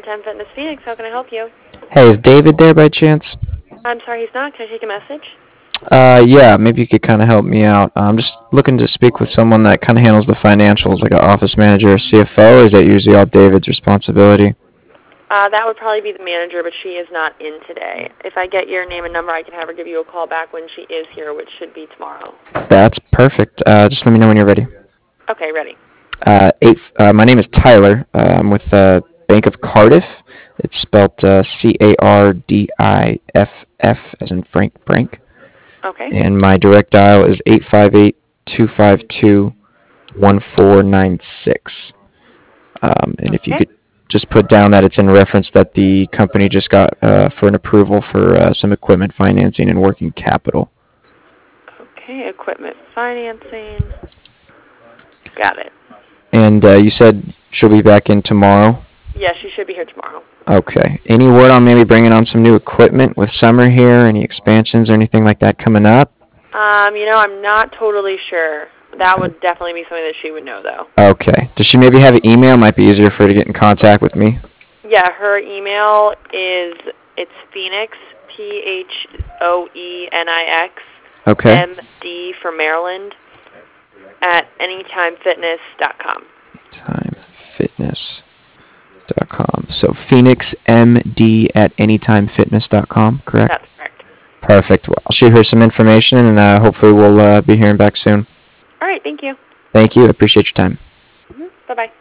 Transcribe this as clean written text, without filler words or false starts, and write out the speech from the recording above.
Anytime Fitness Phoenix. How can I help you? Hey, is David there by chance? I'm sorry, he's not. Can I take a message? Yeah, maybe you could kind of help me out. I'm just looking to speak with someone that kind of handles the financials, like an office manager or CFO, or is that usually all David's responsibility? That would probably be the manager, but she is not in today. If I get your name and number, I can have her give you a call back when she is here, which should be tomorrow. That's perfect. Just let me know when you're ready. Okay, ready. My name is Tyler. I'm with Bank of Cardiff. It's spelled Cardiff, as in Frank Brink. Okay. And my direct dial is 858-252-1496. And if you Okay. could just put down that it's in reference that the company just got for an approval for some equipment financing and working capital. Okay, equipment financing. Got it. And you said she'll be back in tomorrow? Yeah, she should be here tomorrow. Okay. Any word on maybe bringing on some new equipment with summer here? Any expansions or anything like that coming up? I'm not totally sure. That would definitely be something that she would know, though. Okay. Does she maybe have an email? It might be easier for her to get in contact with me. Yeah, her email it's Phoenix, Phoenix, Okay. MD for Maryland, at anytimefitness.com. Timefitness.com. So PhoenixMD at anytimefitness.com, correct? That's correct. Perfect. Well, I'll shoot her some information, and hopefully we'll be hearing back soon. All right, thank you. Thank you. I appreciate your time. Bye-bye.